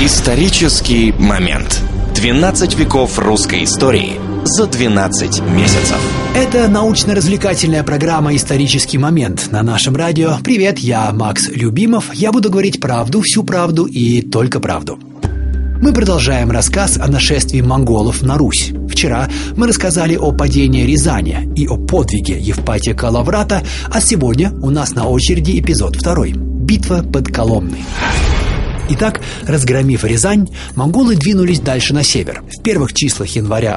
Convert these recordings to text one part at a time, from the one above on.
Исторический момент. 12 веков русской истории за 12 месяцев. Это научно-развлекательная программа «Исторический момент» на нашем радио. Привет, я Макс Любимов. Я буду говорить правду, всю правду и только правду. Мы продолжаем рассказ о нашествии монголов на Русь. Вчера мы рассказали о падении Рязани и о подвиге Евпатия Калаврата, а сегодня у нас на очереди эпизод 2 – битва под Коломной. Итак, разгромив Рязань, монголы двинулись дальше на север. В первых числах января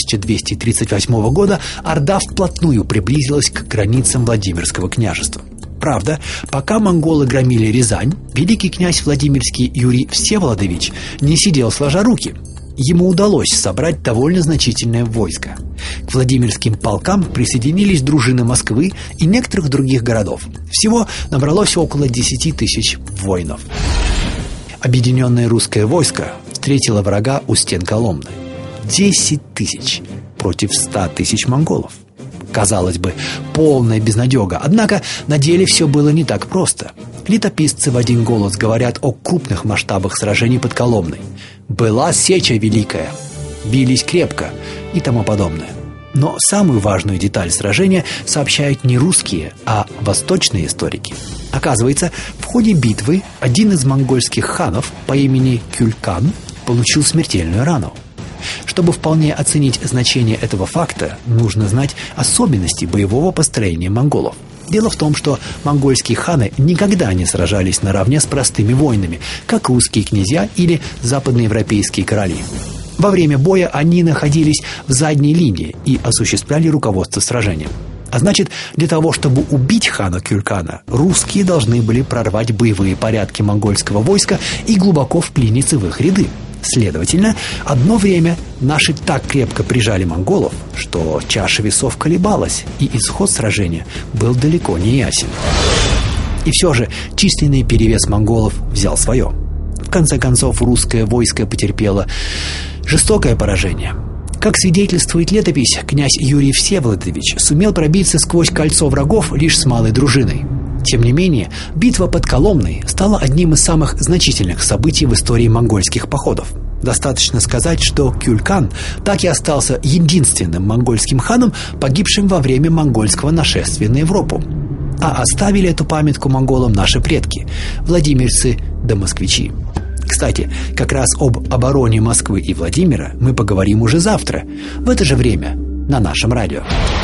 1238 года Орда вплотную приблизилась к границам Владимирского княжества. Правда, пока монголы громили Рязань, великий князь Владимирский Юрий Всеволодович не сидел сложа руки. Ему удалось собрать довольно значительное войско. К Владимирским полкам присоединились дружины Москвы и некоторых других городов. Всего набралось около 10 тысяч воинов. Объединенное русское войско встретило врага у стен Коломны. 10 тысяч против 100 тысяч монголов. Казалось бы, полная безнадега. Однако на деле все было не так просто. Летописцы в один голос говорят о крупных масштабах сражений под Коломной. Была сеча великая, бились крепко и тому подобное. Но самую важную деталь сражения сообщают не русские, а восточные историки. Оказывается, в ходе битвы один из монгольских ханов по имени Кюлькан получил смертельную рану. Чтобы вполне оценить значение этого факта, нужно знать особенности боевого построения монголов. Дело в том, что монгольские ханы никогда не сражались наравне с простыми воинами, как русские князья или западноевропейские короли. Во время боя они находились в задней линии и осуществляли руководство сражением. А значит, для того, чтобы убить хана Кюлькана, русские должны были прорвать боевые порядки монгольского войска и глубоко вклиниться в их ряды. Следовательно, одно время наши так крепко прижали монголов, что чаша весов колебалась, и исход сражения был далеко не ясен. И все же численный перевес монголов взял свое. В конце концов, русское войско потерпело жестокое поражение. Как свидетельствует летопись, князь Юрий Всеволодович сумел пробиться сквозь кольцо врагов лишь с малой дружиной. Тем не менее, битва под Коломной стала одним из самых значительных событий в истории монгольских походов. Достаточно сказать, что Кюлькан так и остался единственным монгольским ханом, погибшим во время монгольского нашествия на Европу. А оставили эту памятку монголам наши предки – владимирцы да москвичи. Кстати, как раз об обороне Москвы и Владимира мы поговорим уже завтра, в это же время, на нашем радио.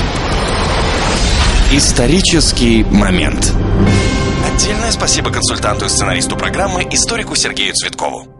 Исторический момент. Отдельное спасибо консультанту и сценаристу программы, историку Сергею Цветкову.